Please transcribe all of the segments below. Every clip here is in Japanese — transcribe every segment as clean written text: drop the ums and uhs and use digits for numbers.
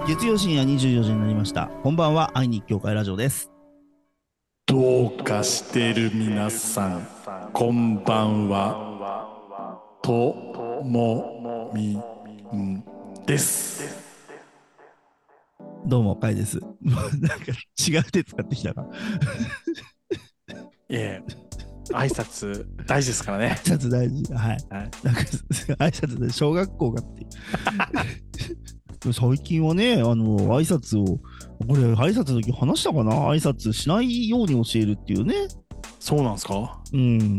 月曜深夜24時になりました。こんばんは、愛に教会ラジオです。 どうかしてる皆さん、こんばんは。ともみんです。 どうも、かいです。なんか違う手使ってきたな。 挨拶大事ですからね。 挨拶大事。はい。 はい、 なんか挨拶で小学校がっていう。最近はね、挨拶を、これ、挨拶の時話したかな、挨拶しないように教えるっていうね。 そうなんですか？ うん。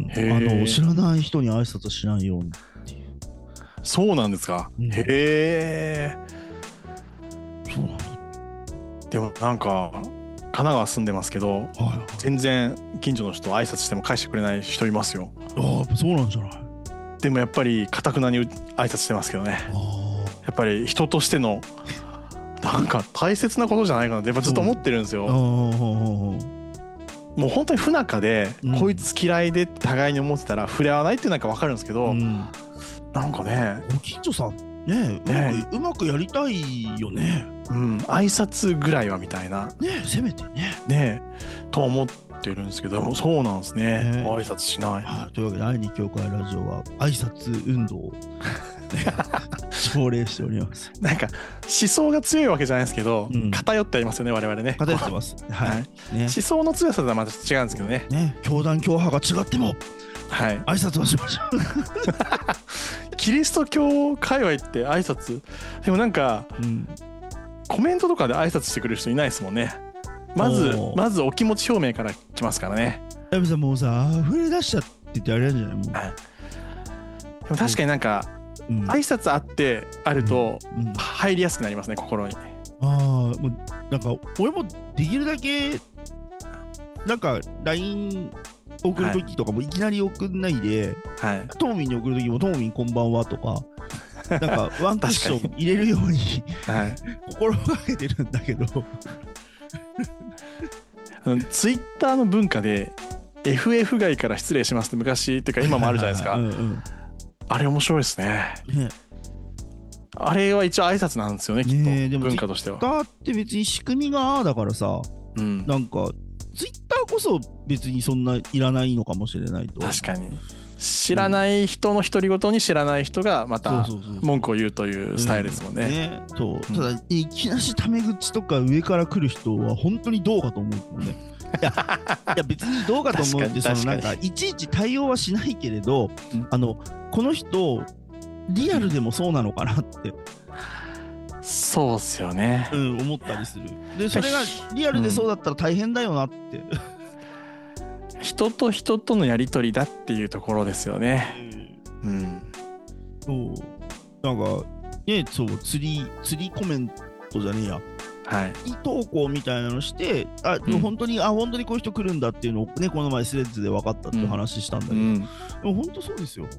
へ知らない人に挨拶しないようにっていう。 そうなんですか？ うん、 へえ。 そうなんだ。 でもなんか、神奈川住んでますけど、 はいはい、 全然近所の人挨拶しても返してくれない人いますよ。 ああ、そうなんじゃない。 でもやっぱり、かたくなに挨拶してますけどね。やっぱり人としてのなんか大切なことじゃないかなってやっぱずっと思ってるんですよ。もう本当に不仲で、こいつ嫌いで互いに思ってたら触れ合わないっていうのは分かるんですけど、なんかね、 ご近所さんね、うまくやりたいよね。 挨拶ぐらいはみたいな。 ね、せめてね。 ねと思ってるんですけど、そうなんですね。挨拶しない。 というわけで、愛に教会ラジオは挨拶運動を奨励しております。 なんか思想が強いわけじゃないですけど、偏ってありますよね、我々ね。 偏ってます。はい。 思想の強さとはまた違うんですけどね。 教団教派が違っても、 はい。 挨拶はしましょう。キリスト教界隈って挨拶、でもなんか、コメントとかで挨拶してくる人いないですもんね。まずお気持ち表明から来ますからね。 やべさんもうさ、溢れ出しちゃって言ってあれなんじゃないもう。でも確かになんか、挨拶あってあると入りやすくなりますね、心に。 もうなんか俺もできるだけなんか LINE 送る時とかもいきなり送んないで、トーミンに送る時もトーミンこんばんはとか、なんかワンクッション入れるように心がけてるんだけどツイッターの文化で FF 外から失礼しますって昔っていうか今もあるじゃないですか。あれ面白いですね。あれは一応挨拶なんですよね、きっと文化としては。 ツイッターって別に仕組みがだからさ、なんかツイッターこそ別にそんないらないのかもしれないと。 確かに知らない人の独り言に知らない人がまた文句を言うというスタイルですもんね。 ただいきなしタメ口とか上から来る人は本当にどうかと思うもんね。いや別にどうかと思うって、そのなんかいちいち対応はしないけれど、この人リアルでもそうなのかなってそうっすよね、 思ったりする。でそれがリアルでそうだったら大変だよなって、 人と人とのやり取りだっていうところですよね。 そうなんかね、そう釣りコメントじゃねえや、投稿みたいなのして、本当にこういう人来るんだっていうのをね、この前スレッズで分かったって話したんだけど、でも本当そうですよ。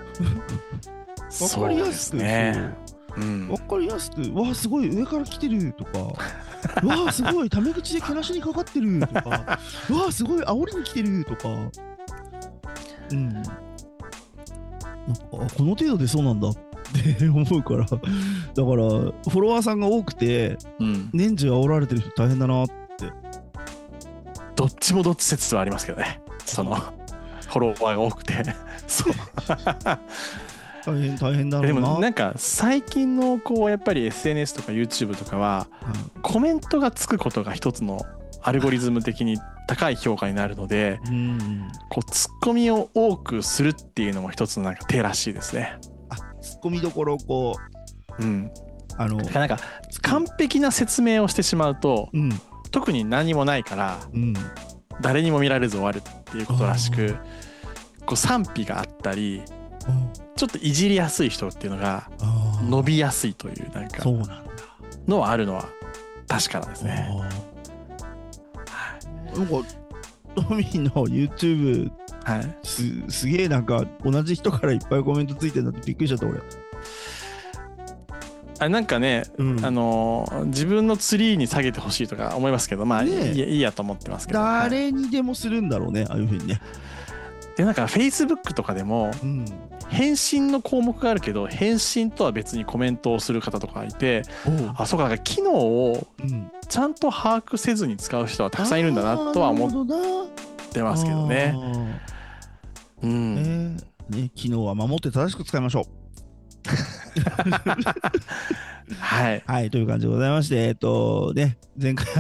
分かりやすくね。分かりやすく、わあすごい上から来てるとか、わあすごいタメ口でけなしにかかってるとか、わあすごい煽りに来てるとか、なんかこの程度でそうなんだって思うから、だからフォロワーさんが多くて、年中煽られてる人大変だなって。 どっちもどっち説はありますけどね、そのフォロワーが多くてそう大変だろうな。 でもなんか最近のこうやっぱり SNS とか YouTube とかは、コメントがつくことが一つのアルゴリズム的に高い評価になるので、こうツッコミを多くするっていうのも一つのなんか手らしいですね。 ツッコミどころをこう、 なんか完璧な説明をしてしまうと、特に何もないから、誰にも見られず終わるっていうことらしく、こう賛否があったり、ちょっといじりやすい人っていうのが伸びやすいというなんかのはあるのは確かなんですね。 なんかトミーの YouTube、すげえなんか同じ人からいっぱいコメントついてるんだってびっくりしちゃった俺。 なんかね、自分のツリーに下げてほしいとか思いますけど、まあいいやと思ってますけど、 誰にでもするんだろうね、ああいうふうにね。 でなんか Facebook とかでも、 返信の項目があるけど返信とは別にコメントをする方とかいて、あ、そうか、なんか機能をちゃんと把握せずに使う人はたくさんいるんだなとは思ってますけどね。 ね、機能は守って正しく使いましょう。 はい、 はい、という感じでございまして、ね、前回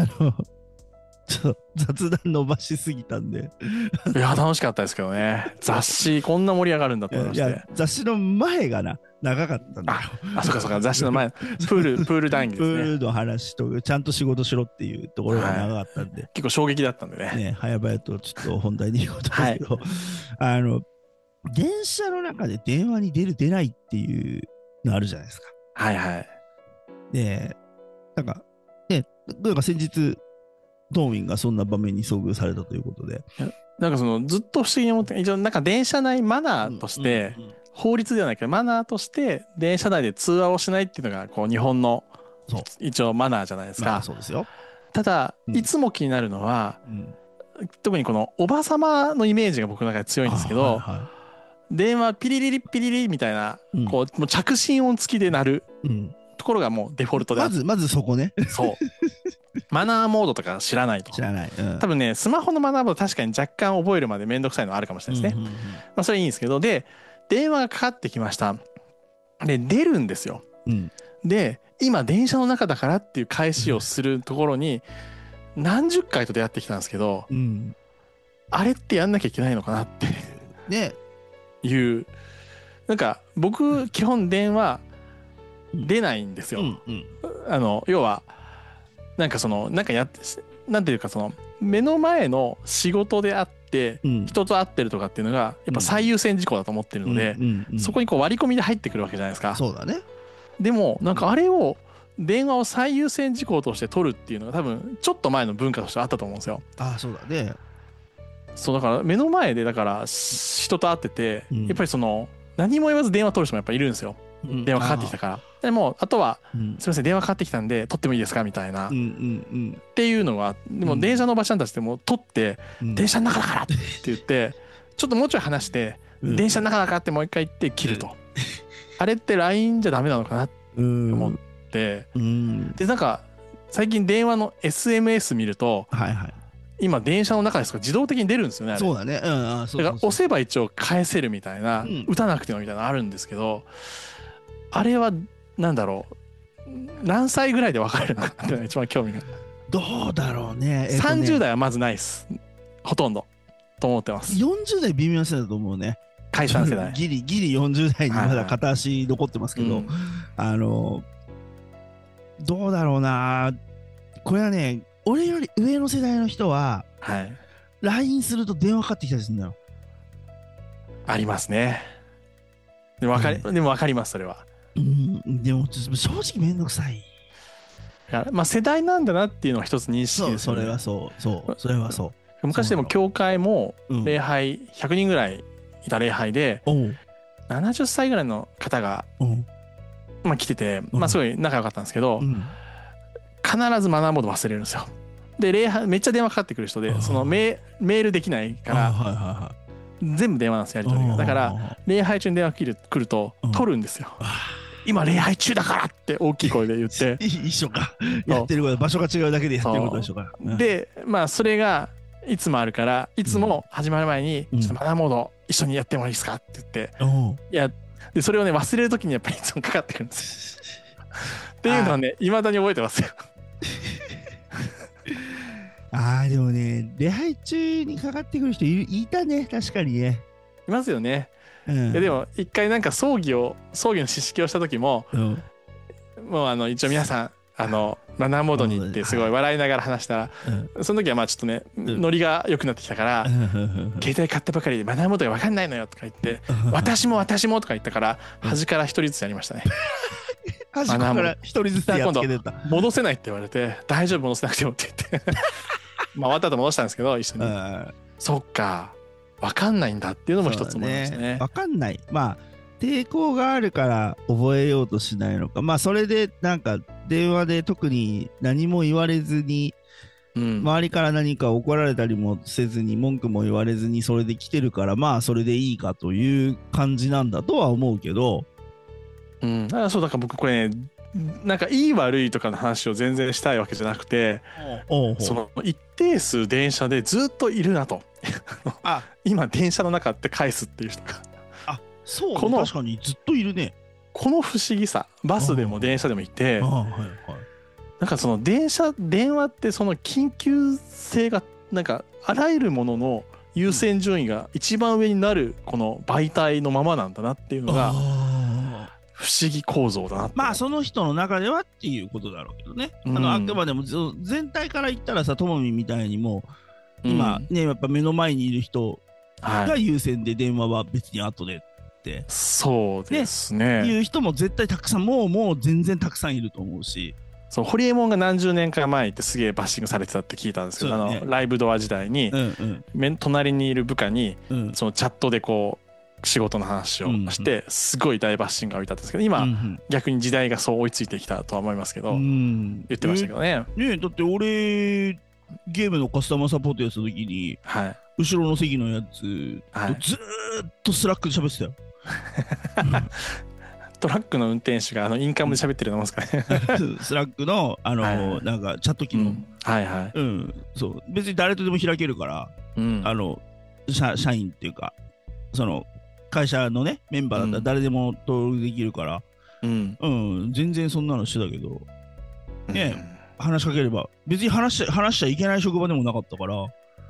雑談伸ばしすぎたんでいや楽しかったですけどね。雑誌こんな盛り上がるんだと思いまして。いや雑誌の前が長かったんだよ。 あ、そうかそうか、雑誌の前プール談義ですね。 プールの話とちゃんと仕事しろっていうところが長かったんで、 結構衝撃だったんでね。 早々とちょっと本題に行こうと思うけど、電車の中で電話に出る出ないっていうのあるじゃないですか。 はいはい。 で、なんか先日トーミンがそんな場面に遭遇されたということで、 なんかずっと不思議に思って、一応なんか電車内マナーとして、法律ではないけどマナーとして電車内で通話をしないっていうのがこう日本の一応マナーじゃないですか。 そうですよ。 ただ、いつも気になるのは、特にこのおばさまのイメージが僕の中で強いんですけど、電話ピリリリピリリみたいな、こうもう着信音付きで鳴るところがもうデフォルトでまずそこね。 そうマナーモードとか知らないと。 知らない、 多分ねスマホのマナーモード確かに若干覚えるまでめんどくさいのあるかもしれないですね。まあそれいいんですけど、で電話がかかってきました。で出るんですよ。で今電車の中だからっていう返しをするところに何十回と出会ってきたんですけど、あれってやんなきゃいけないのかなってねいう、なんか僕基本電話出ないんですよ。要はなんかなんかなんていうか目の前の仕事であって人と会ってるとかっていうのがやっぱ最優先事項だと思ってるので、そこにこう割り込みで入ってくるわけじゃないですか。 そうだね。 でもなんかあれを電話を最優先事項として取るっていうのが多分ちょっと前の文化としてあったと思うんですよ。 ああ、そうだね。 そうだから目の前でだから人と会ってて、やっぱり何も言わず電話取る人もやっぱいるんですよ。電話かかってきたから。でもあとは、すみません電話かかってきたんで取ってもいいですかみたいな、っていうのが、でも電車のおばちゃんたちでも取って、電車の中だからって言ってちょっともうちょい話して、電車の中だからってもう一回言って切ると、あれって LINE じゃダメなのかなって思って、でなんか最近電話の SMS 見ると、今電車の中ですから自動的に出るんですよね。 そうだね。だから押せば一応返せるみたいな、打たなくてもみたいなのあるんですけど、あれはなんだろう、何歳ぐらいで分かるのかっていうのが一番興味が。 どうだろうね。 30代はまずないですほとんどと思ってます。 40代微妙な世代だと思うね。 解散世代ギリ40代にまだ片足残ってますけど、どうだろうな。これはね、俺より上の世代の人は、LINE すると電話かかってきたりするんだよ。 ありますね。でも分かりますそれは。 でも正直めんどくさい。 まあ世代なんだなっていうのは一つ認識ですよね。 それはそれはそう。 昔でも教会も礼拝100人ぐらいいた礼拝で、70歳ぐらいの方がまあ来てて、まあすごい仲良かったんですけど、必ずマナーモード忘れるんですよ。で礼拝めっちゃ電話かかってくる人で、メールできないから全部電話なんですやり取りが。だから礼拝中に電話来ると取るんですよ。今礼拝中だからって大きい声で言って一緒か、やってること場所が違うだけでやってることでしょうか。 でまあそれがいつもあるから、いつも始まる前にちょっとマナーモード一緒にやってもいいですかって言って、でそれをね忘れる時にやっぱりいつもかかってくるんですっていうのはね未だに覚えてますよでもね礼拝中にかかってくる人いたね。確かにね、 いますよね。でも一回なんか葬儀の指式をした時も、もう一応皆さんマナーモードに行ってすごい笑いながら話したら、その時はまあちょっとねノリが良くなってきたから「携帯買ったばかりでマナーモードが分かんないのよ」とか言って「私も私も」とか言ったから端から一人ずつやりましたね。 端から一人ずつやっつけてた。 戻せないって言われて「大丈夫戻せなくても」って言ってまあ終わった後戻したんですけど一緒に。そっか分かんないんだっていうのも一つ思いましたね。 分かんない。まあ抵抗があるから覚えようとしないのか、まあそれでなんか電話で特に何も言われずに周りから何か怒られたりもせずに文句も言われずにそれで来てるから、まあそれでいいかという感じなんだとは思うけど、 だからそう、だから僕これね、なんかいい悪いとかの話を全然したいわけじゃなくて、その一定数電車でずっといるなと今電車の中って返すっていう人が、 そうね、確かにずっといるね。 この不思議さ、バスでも電車でもいて、なんかその電話ってその緊急性がなんかあらゆるものの優先順位が一番上になるこの媒体のままなんだなっていうのが不思議構造だなって。 まあその人の中ではっていうことだろうけどね、あくまでも全体から言ったらさ、ともみみたいにも今ね、やっぱ目の前にいる人が優先で電話は別に後でって、 そうですね、 いう人も絶対たくさんもう全然たくさんいると思うし、 そう、ホリエモンが何十年か前にってすげえバッシングされてたって聞いたんですけど、ライブドア時代に、隣にいる部下に、そのチャットでこう仕事の話をして、すごい大バッシングが浴びたんですけど、今、逆に時代がそう追いついてきたとは思いますけど、言ってましたけどね。 だって俺ゲームのカスタマーサポートやった時に、後ろの席のやつとずーっとスラックで喋ってたよ。 トラックの運転手がインカムで喋ってるのもですかね。 スラックのなんかチャット機能、そう別に誰とでも開けるから、社員っていうかその会社のねメンバーだったら誰でも登録できるから、全然そんなのしてたけどね、話しかければ別に話しちゃいけない職場でもなかったから、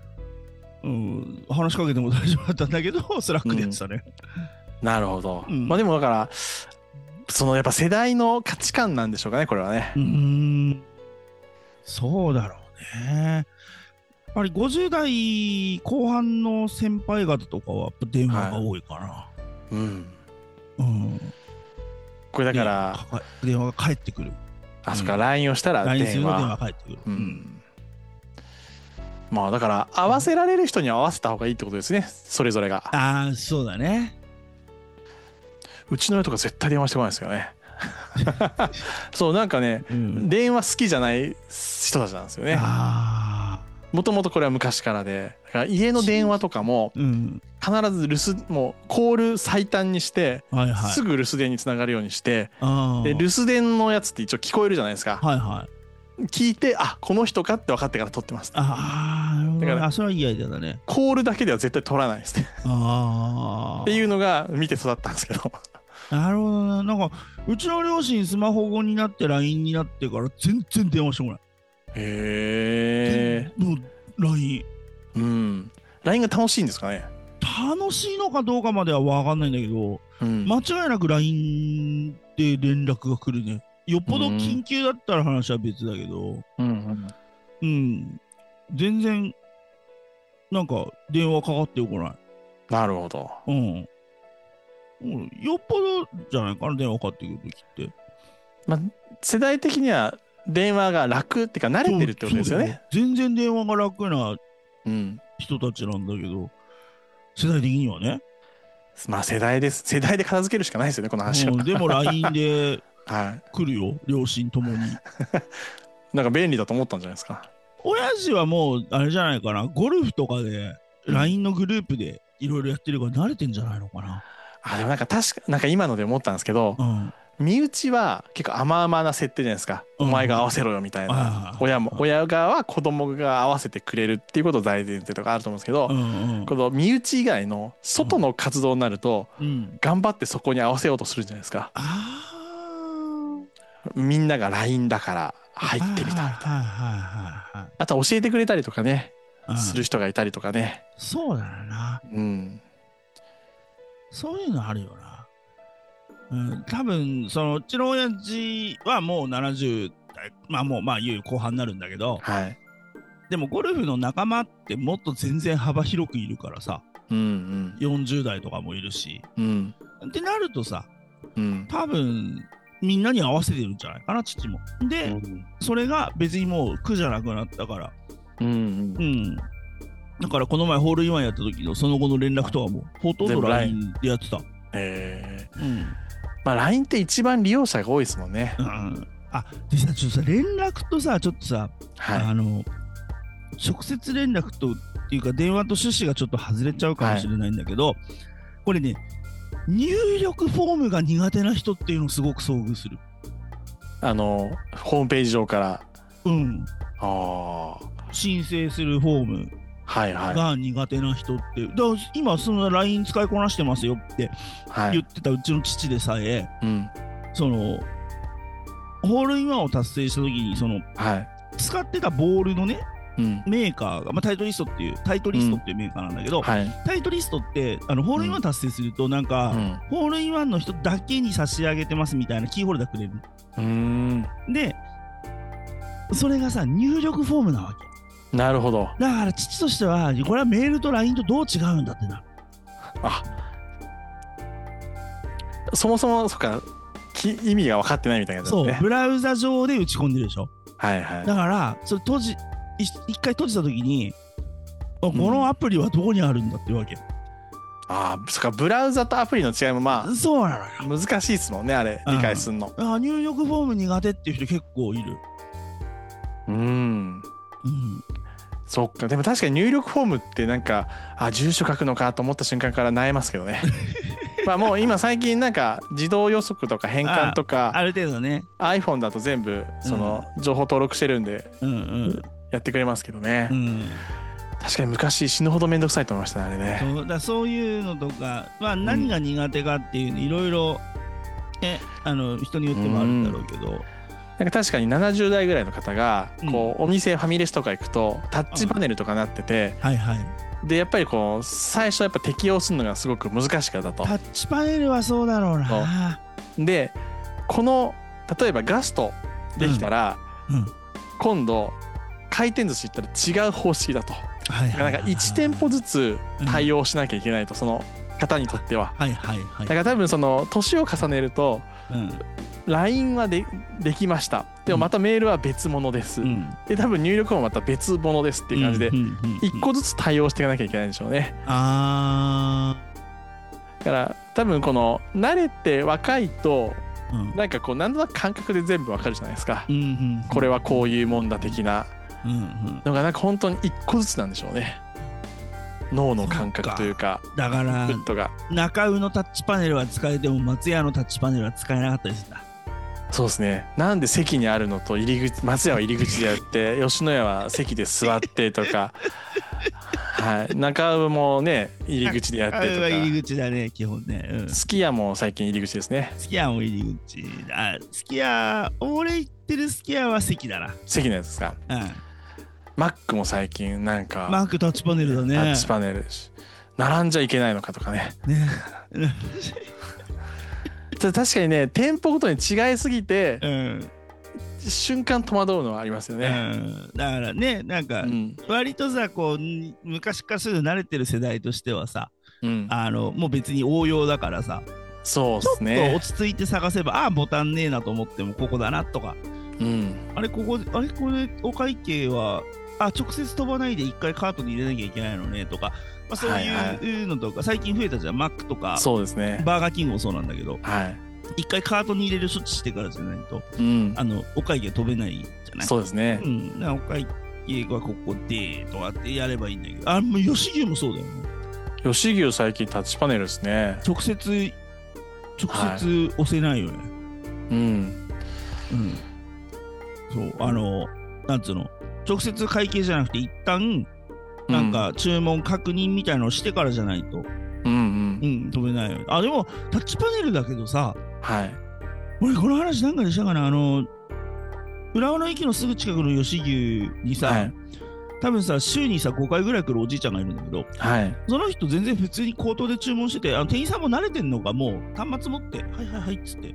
話しかけても大丈夫だったんだけどスラックでやってたね。 なるほど。まあでもだからそのやっぱ世代の価値観なんでしょうかね、これはね。 そうだろうね。やっぱり50代後半の先輩方とかはやっぱ電話が多いかな。 これだから電話が返ってくる。 そっか、LINE をしたら電話返ってくる。 まあだから合わせられる人に合わせた方がいいってことですね、それぞれが。 そうだね。 うちの親とか絶対電話してこないですよね。そう、なんかね、電話好きじゃない人たちなんですよね。もともとこれは昔からで、だから家の電話とかも必ずもうコール最短にして、すぐ留守電につながるようにして、で留守電のやつって一応聞こえるじゃないですか。聞いて、この人かって分かってから取ってます。だからそれはいいアイデアだね。 コールだけでは絶対取らないですね。っていうのが見て育ったんですけど。 なるほどな。なんかうちの両親スマホ後になって LINE になってから全然電話してこない。もう LINE。 LINE が楽しいんですかね。 楽しいのかどうかまでは分かんないんだけど、間違いなく LINE で連絡が来るね。よっぽど緊急だったら話は別だけど、全然なんか電話かかってこない。 なるほど。 よっぽどじゃないかな、電話かかってくるときって。 世代的には電話が楽っていうか慣れてるってことですよね。 全然電話が楽な人たちなんだけど、世代的にはね。 まあ世代です。世代で片付けるしかないですよね、この話は。 でも LINE で来るよ、両親ともに。 なんか便利だと思ったんじゃないですか。 親父はもうあれじゃないかな、ゴルフとかで LINE のグループでいろいろやってるから慣れてんじゃないのかな。 でもなんか今ので思ったんですけど、身内は結構甘々な設定じゃないですか。お前が合わせろよみたいな。親側は子供が合わせてくれるっていうことを大前提とかあると思うんですけど、この身内以外の外の活動になると、頑張ってそこに合わせようとするじゃないですか。みんなが LINE だから入ってみたみたいな。あと教えてくれたりとかね、する人がいたりとかね。 そうだな。そういうのあるよな。多分そのうちの親父はもう70代、もういよいよ後半になるんだけど、でもゴルフの仲間ってもっと全然幅広くいるからさ、40代とかもいるし、ってなるとさ、多分みんなに合わせてるんじゃないかな、父も。で、それが別にもう苦じゃなくなったから、だからこの前ホールインワンやった時のその後の連絡とかもほとんど LINE でやってた。 LINE って一番利用者が多いですもんね。 でさ、ちょっとさ、連絡とさ、ちょっとさ、 直接連絡とっていうか電話と趣旨がちょっと外れちゃうかもしれないんだけど、これね、入力フォームが苦手な人っていうのをすごく遭遇する。 ホームページ上から。 申請するフォームが苦手な人って、だから今その LINE 使いこなしてますよって言ってたうちの父でさえ、そのホールインワンを達成した時にその、使ってたボールのね、メーカーが、タイトリストっていうメーカーなんだけど、タイトリストってホールインワン達成するとなんか、ホールインワンの人だけに差し上げてますみたいなキーホルダーくれる。でそれがさ入力フォームなわけ。 なるほど。 だから父としてはこれはメールと LINE とどう違うんだってな。 そもそもそっか意味が分かってないみたいな、ね、 そうブラウザ上で打ち込んでるでしょ。だからそれ一回閉じた時にこのアプリはどこにあるんだっていうわけ。 そっかブラウザとアプリの違いもそうなのよ。 難しいですもんねあれ理解するの。 入力フォーム苦手っていう人結構いる。 そっか。でも確かに入力フォームってなんか住所書くのかと思った瞬間から悩ますけどね。もう今最近なんか自動予測とか変換とかある程度ね iPhone だと全部その情報登録してるんでやってくれますけどね。確かに昔死ぬほどめんどくさいと思いましたねあれね。 そういうのとか、何が苦手かっていうのいろいろ人によってもあるんだろうけど、 なんか確かに70代ぐらいの方がこうお店ファミレスとか行くとタッチパネルとかなってて、でやっぱりこう最初やっぱ適用するのがすごく難しかったと。 タッチパネルはそうだろうな。 でこの例えばガストできたら、今度回転寿司行ったら違う方式だと。なんか1店舗ずつ対応しなきゃいけないと、その方にとっては。だから多分その年を重ねると、LINE はできました。でもまたメールは別物です。で多分入力もまた別物ですっていう感じで1個ずつ対応していかなきゃいけないんでしょうね。だから多分この慣れて若いとなんかこう何となく感覚で全部わかるじゃないですか。これはこういうもんだ的なのがなんか本当に1個ずつなんでしょうね。脳の感覚というか。 だから中尾のタッチパネルは使えても松屋のタッチパネルは使えなかったですな。 そうですね。なんで席にあるのと入り口、松屋は入り口でやって吉野家は席で座ってとか中尾もね入り口でやってとか。 入り口だね基本ね。 すき家も最近入り口ですね。 すき家も入り口。すき家俺行ってるすき家は席だな。 席のやつですか。マックも最近なんかマックタッチパネルだね。 タッチパネル並んじゃいけないのかとかね。確かにね店舗ごとに違いすぎて、瞬間戸惑うのはありますよね。 だからねなんか、割とさこう昔からすぐ慣れてる世代としてはさ、もう別に応用だからさ、 そうですね、 ちょっと落ち着いて探せばボタンねえなと思ってもここだなとか、これお会計は直接飛ばないで一回カートに入れなきゃいけないのねとか、そういうのとか最近増えたじゃん。マックとかそうですね、 バーガーキングもそうなんだけど、一回カートに入れる処置してからじゃないと、お会計飛べないじゃない。 そうですね、 お会計はここでとかってやればいいんだけど、もう吉牛もそうだよね。 吉牛最近タッチパネルですね。 直接押せないよね。そうなんつうの、直接会計じゃなくて一旦なんか注文確認みたいなのをしてからじゃないと飛べないよね。でもタッチパネルだけどさ、俺この話なんかでしたかな。浦和の駅のすぐ近くの吉牛にさ、多分さ週にさ5回ぐらい来るおじいちゃんがいるんだけど、その人全然普通に口頭で注文してて、店員さんも慣れてんのか、もう端末持ってはいっつって、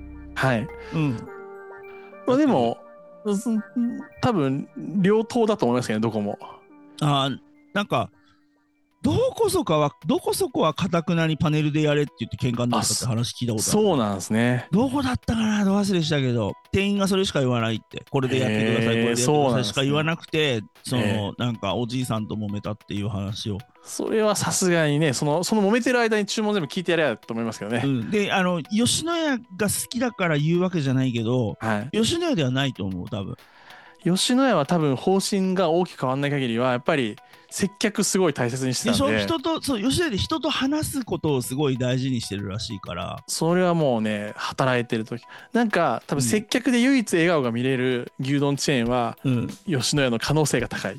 でも多分両党だと思いますけどね、どこも。 なんかどこそこはかたくなにパネルでやれって言って喧嘩になったって話聞いたことある。 そうなんですね。 どこだったかな、ど忘れしたけど、店員がそれしか言わないって、これでやってください、これでやってくださいしか言わなくて、なんかおじいさんと揉めたっていう話を。 それはさすがにね、その揉めてる間に注文全部聞いてやれやと思いますけどね。 で吉野家が好きだから言うわけじゃないけど、吉野家ではないと思う多分。 吉野家は多分方針が大きく変わんない限りはやっぱり接客すごい大切にしてたんで。 人と、そう、吉野家で人と話すことをすごい大事にしてるらしいから。 それはもうね、働いてる時なんか多分接客で唯一笑顔が見れる牛丼チェーンは、吉野家の可能性が高い。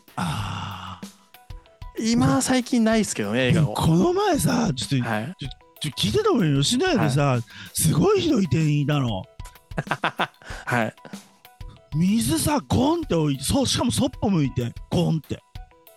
今最近ないですけどね、笑顔。 この前さ、ちょっと聞いてたもんよ。吉野家でさ、すごいひどい店員いたの。 はい。 水さ、ゴンって置いて、しかもそっぽ向いて、ゴンって。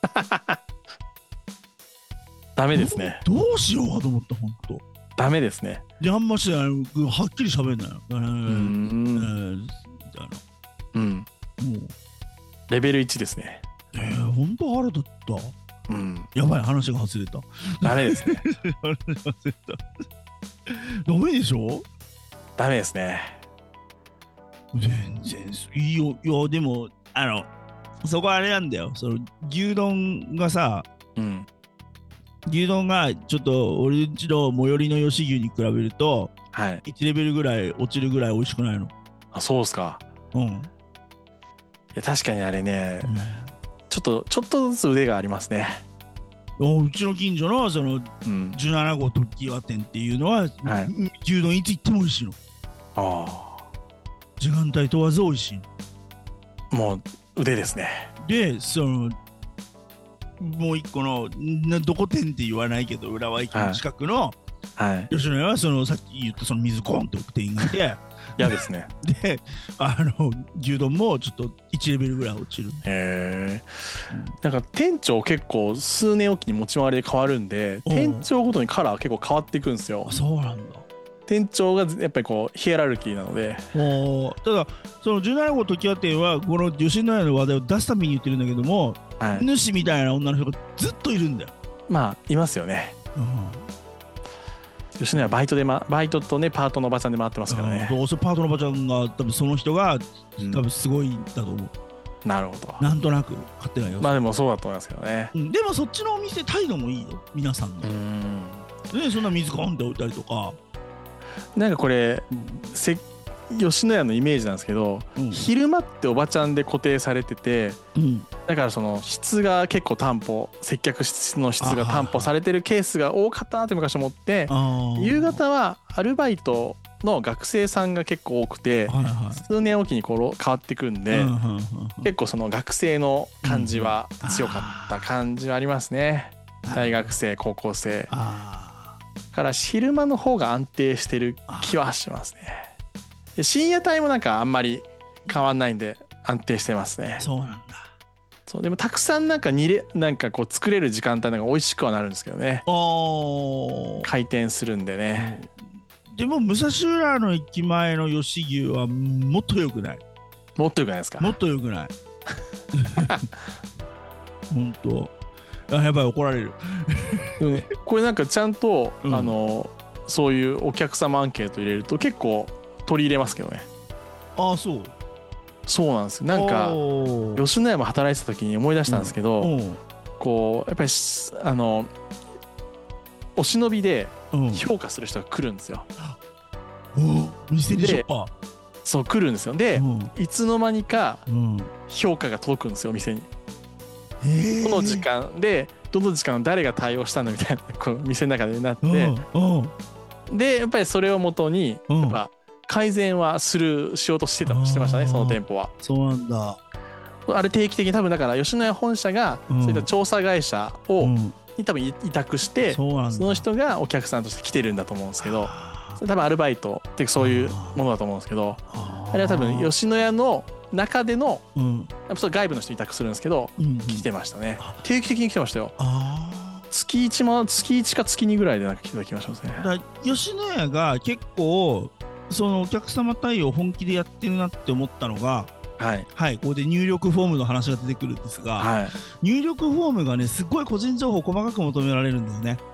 ダメですね。 どうしようかと思った、ほんと。 ダメですね。 で、あんましはっきり喋んなよ。みたいな。 うん。もうレベル1ですね。 ほんと腹立った。やばい、話が外れた。 ダメですね。 話が外れた。ダメでしょ？ ダメですね。 全然いいよ。いや、でも、そこあれなんだよ。その牛丼がさ、牛丼がちょっと俺んちの最寄りの吉牛に比べると、1レベルぐらい落ちるぐらい美味しくないの。 あ、そうっすか。いや確かにあれね、ちょっとずつ腕がありますね。 うちの近所のその17号時和店っていうのは、牛丼いつ行っても美味しいの。時間帯問わず美味しい。 もう腕ですね。 で、そのもう一個のどこ店って言わないけど浦和駅の近くの吉野家はそのさっき言ったその水コンって置く店員がいて嫌ですね。 で、牛丼もちょっと1レベルぐらい落ちる。 なんか店長結構数年おきに持ち回りで変わるんで、店長ごとにカラー結構変わっていくんですよ。 そうなんだ。 店長がやっぱりこうヒエラルキーなので。 ただその17号時和店はこの吉野家の話題を出すために言ってるんだけども、主みたいな女の人がずっといるんだよ。まあいますよね。吉野家バイトとねパートのおばちゃんで回ってますからね。 どうせパートのおばちゃんが多分その人が多分すごいんだと思う。 なるほど。 なんとなく勝手なよ。 まあでもそうだと思いますけどね。 でもそっちのお店態度もいいよ皆さんの。そんな水コンって置いたりとか。 なんかこれ吉野家のイメージなんですけど、昼間っておばちゃんで固定されてて、だからその質が結構接客の質が担保されてるケースが多かったなって昔思って、夕方はアルバイトの学生さんが結構多くて、数年おきにこう変わってくんで、結構その学生の感じは強かった感じはありますね。大学生高校生から昼間の方が安定してる気はしますね。深夜帯もなんかあんまり変わんないんで安定してますね。 そうなんだ。 そうでもたくさんなんかこう作れる時間帯なんか美味しくはなるんですけどね。回転するんでね。 でも武蔵浦の駅前の吉牛はもっと良くない？ もっと良くないですか？ もっと良くない。本当。やばい怒られる。 これなんかちゃんと、そういうお客様アンケート入れると結構取り入れますけどね。そうなんですよ。なんか吉野家も働いてた時に思い出したんですけど、こうやっぱりお忍びで評価する人が来るんですよ。 ミステリーショッパー。 そう来るんですよ。で、いつの間にか評価が届くんですよ店に。この時間でどの時間誰が対応したのみたいなこう店の中でなって、でやっぱりそれをもとにやっぱ改善はしようとしてましたね、その店舗は。 そうなんだ。 あれ定期的に多分だから吉野家本社がそういった調査会社に多分委託して、その人がお客さんとして来てるんだと思うんですけど、それ多分アルバイトってそういうものだと思うんですけど、あれは多分吉野家の中での、それ外部の人に委託するんですけど、来てましたね。定期的に来てましたよ。月1か月2ぐらいでなんか来てた気がしますね。 吉野家が結構そのお客様対応本気でやってるなって思ったのが、ここで入力フォームの話が出てくるんですが、入力フォームがねすごい個人情報細かく求められるんだよね。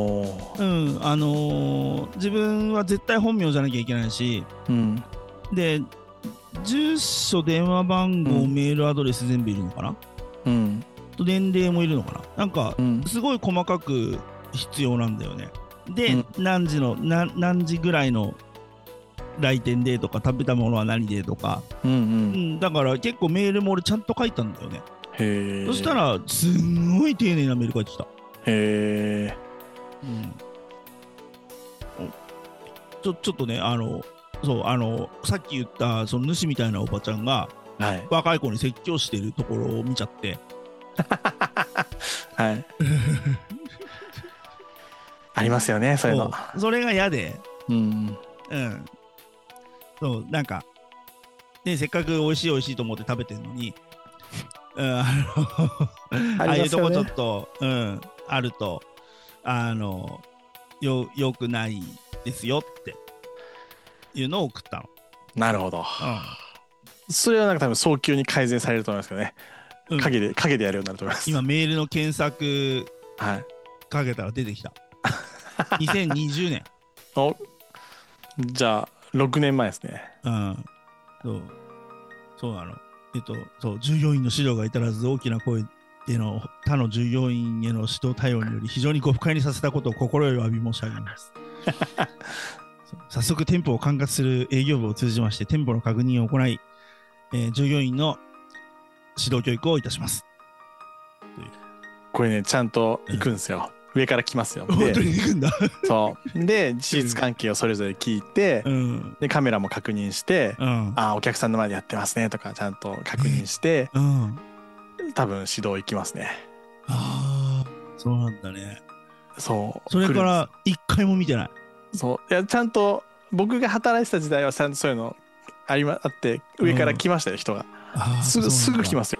自分は絶対本名じゃなきゃいけないし、で住所電話番号、メールアドレス全部いるのかな、と年齢もいるのかな、なんかすごい細かく必要なんだよね。で、何時ぐらいの来店でとか食べたものは何でとか、だから結構メールも俺ちゃんと書いたんだよね。 へえ。 そしたらすんごい丁寧なメール返ってきた。 へえ。 ちょっとね、そうさっき言ったその主みたいなおばちゃんが、はい、若い子に説教してるところを見ちゃってはいありますよね、そういうの。 それが嫌で、そうなんかね、せっかく美味しいと思って食べてるのに、ああいうとこちょっと、あるとよくないですよっていうのを送ったの。 なるほど。それはなんか多分早急に改善されると思いますけどね。影でやるようになると思います。 今メールの検索かけたら出てきた。2020年。 お、じゃあ6年前ですね。 そうなの。そう従業員の指導が至らず大きな声での他の従業員への指導対応により非常にご不快にさせたことを心よりお詫び申し上げます。早速店舗を管轄する営業部を通じまして店舗の確認を行い、従業員の指導教育をいたします。 これねちゃんと行くんですよ。上から来ますよ。 本当に行くんだ。 そうで事実関係をそれぞれ聞いて、でカメラも確認して、お客さんの前でやってますねとかちゃんと確認して、多分指導行きますね。 そうなんだね。 それから一回も見てない。 いやちゃんと僕が働いてた時代はちゃんとそういうのあって上から来ましたよ、人が。すぐ来ますよ。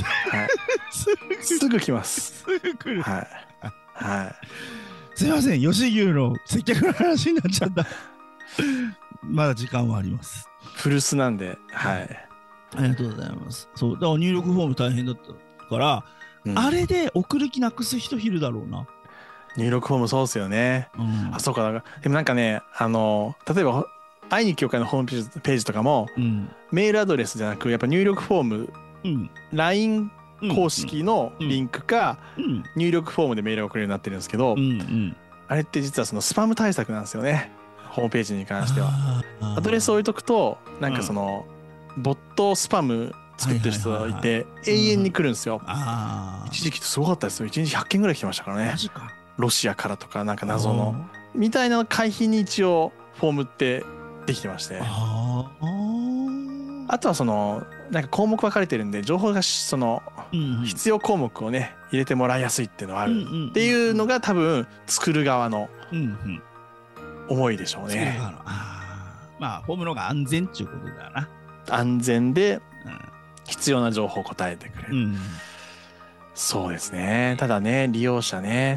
すぐ来ます。 すぐ来る。 はい。 すいません、吉牛の接客の話になっちゃった。まだ時間はあります。 古巣なんで、はい。 ありがとうございます。そう、だから入力フォーム大変だったから、あれで送る気なくす人いるだろうな。 入力フォームそうですよね。そうか。でもなんかね、例えば愛に協会のホームページとかも、メールアドレスじゃなくやっぱ入力フォーム、LINE 公式のリンクか入力フォームでメールが送れるようになってるんですけど、あれって実はそのスパム対策なんですよね、ホームページに関しては。アドレスを置いとくとなんかそのボットスパム作ってる人がいて永遠に来るんですよ。一時期すごかったですよ。1日100件ぐらい来てましたからね。ロシアからとかなんか謎のみたいな回避に一応フォームってできてまして、あとはそのなんか項目分かれてるんで情報がその必要項目をね入れてもらいやすいっていうのはあるっていうのが多分作る側の思いでしょうね。 まあフォームの方が安全っていうことだな。 安全で必要な情報を答えてくれる。そうですね。ただね利用者ね。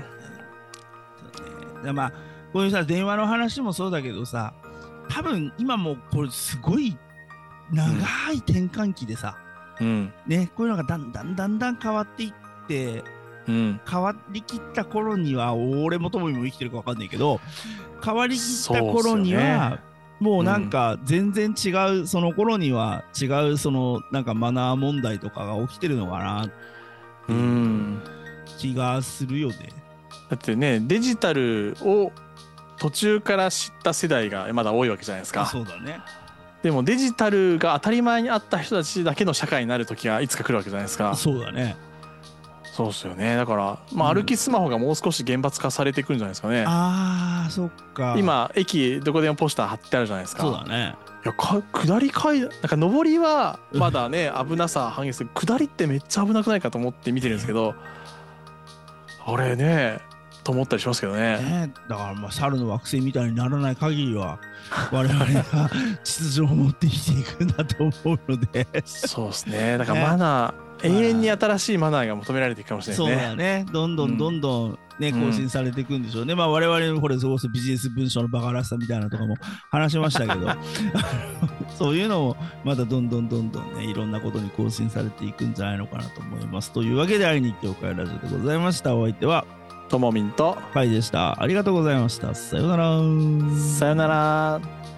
まあこういうさ電話の話もそうだけどさ、多分今もうこれすごい長い転換期でさ、ね、こういうのがだんだん変わっていって、変わりきった頃には俺もともにも生きてるか分かんないけど、変わりきった頃にはもうなんか全然違う、その頃には違うそのなんかマナー問題とかが起きてるのかなっていう気がするよね。 だってねデジタルを途中から知った世代がまだ多いわけじゃないですか。 そうだね。 でもデジタルが当たり前にあった人たちだけの社会になる時がいつか来るわけじゃないですか。 そうだね。 そうですよね。だからまあ歩きスマホがもう少し厳罰化されていくんじゃないですかね。 そっか。 今駅どこでもポスター貼ってあるじゃないですか。 そうだね。 いや下り階段なんか上りはまだね危なさ半減する。下りってめっちゃ危なくないかと思って見てるんですけど、あれねと思ったりしますけどね。 だからまあ猿の惑星みたいにならない限りは我々が秩序を持って生きていくんだと思うのでそうですね。だからマナー、永遠に新しいマナーが求められていくかもしれないですね。 そうだね。どんどんね更新されていくんでしょうね。まあ我々のこれそこそビジネス文書のバカらしさみたいなとかも話しましたけどそういうのもまたどんどんねいろんなことに更新されていくんじゃないのかなと思います。というわけで愛に協会ラジオでございました。お相手はともみんとパイでした。ありがとうございました。さようなら。 さようなら。